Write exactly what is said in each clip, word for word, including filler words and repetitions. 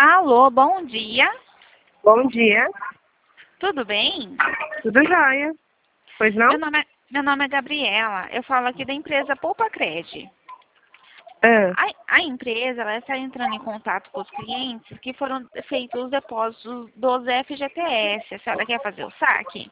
Alô, bom dia. Bom dia, Tudo bem? tudo jóia? Pois não? Meu nome é, meu nome é Gabriela. Eu falo aqui da empresa Poupa Cred. Ah, A, a empresa ela está entrando em contato com os clientes que foram feitos os depósitos dos F G T S. A senhora quer fazer o saque?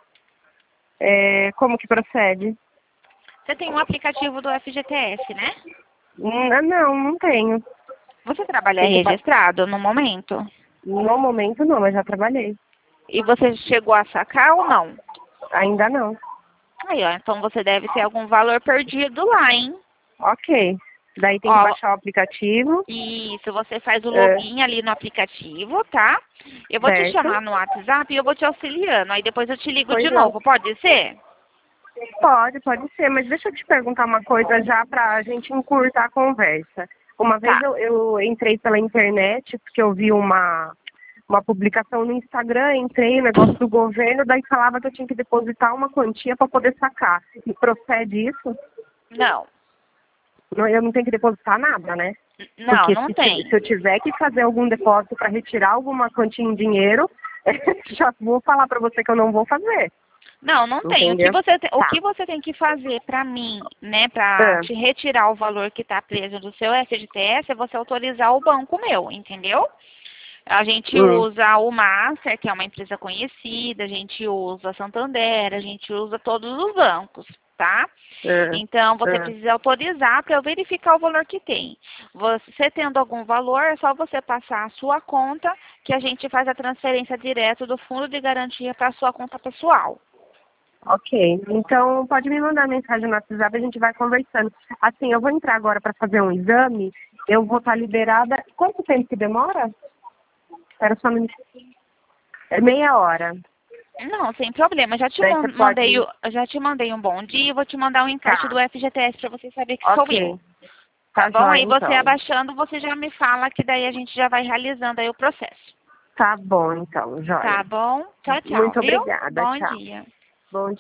é, como que procede? Você tem um aplicativo do F G T S, né? Hum, ah, não, não tenho. Você trabalha Tem que ba- registrado no momento? No momento não, mas já trabalhei. E você chegou a sacar ou não? Ainda não. Aí, ó, então você deve ter algum valor perdido lá, hein? Ok. Daí tem que Ó, baixar o aplicativo. isso, você faz o É, login ali no aplicativo, tá? Eu vou te certo. chamar no WhatsApp e eu vou te auxiliando. Aí depois eu te ligo de Pois não. novo, pode ser? Pode, pode ser, mas deixa eu te perguntar uma coisa já pra gente encurtar a conversa. Uma vez Tá. eu, eu entrei pela internet, porque eu vi uma, uma publicação no Instagram, entrei no negócio do governo, daí falava que eu tinha que depositar uma quantia para poder sacar. E procede isso? Não. Não, eu não tenho que depositar nada, né? Não, Porque não se, ti- tem. se eu tiver que fazer algum depósito para retirar alguma quantia em dinheiro, já vou falar para você que eu não vou fazer. Não, não tem. O que Entendeu? você, te- o Tá. que você tem que fazer pra mim, né, pra Ah, te retirar o valor que tá preso do seu F G T S é você autorizar o banco meu, entendeu? A gente hum, usa o Master, que é uma empresa conhecida, a gente usa a Santander, a gente usa todos os bancos, tá? ah, Então, você ah. precisa autorizar para eu verificar o valor que tem. Você tendo algum valor, é só você passar a sua conta, que a gente faz a transferência direto do fundo de garantia para a sua conta pessoal. Ok, então pode me mandar mensagem no WhatsApp, a gente vai conversando. Assim, eu vou entrar agora para fazer um exame, eu vou estar liberada. Quanto tempo que demora? Era só me... É meia hora. Não, sem problema. Já te Daí você man- mandei, pode. o- já te mandei um bom dia e vou te mandar um encarte Tá, do F G T S para você saber que sou eu. ok. Tá Tá bom? jóia Aí você então. abaixando, você já me fala que daí a gente já vai realizando aí o processo. Tá bom então, Tá jóia. bom? Tchau, tchau, Muito viu? obrigada, Bom tchau. dia. Bom